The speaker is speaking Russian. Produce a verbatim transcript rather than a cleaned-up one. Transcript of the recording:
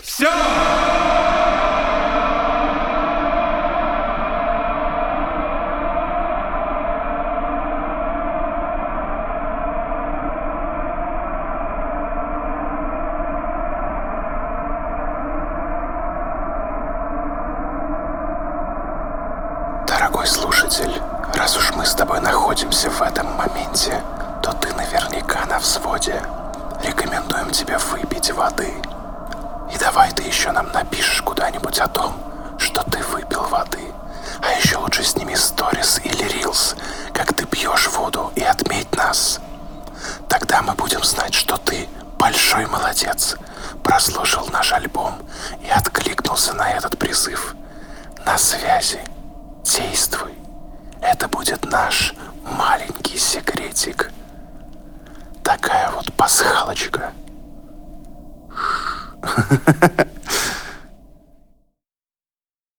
Все! Дорогой слушатель, раз уж мы с тобой находимся в этом моменте, то ты наверняка на взводе. Рекомендуем тебе выпить воды. И давай ты еще нам напишешь куда-нибудь о том, что ты выпил воды. А еще лучше сними сторис или рилс, как ты пьешь воду, и отметь нас. Тогда мы будем знать, что ты большой молодец, прослушал наш альбом и откликнулся на этот призыв. На связи. Действуй. Это будет наш маленький секретик. Такая вот пасхалочка.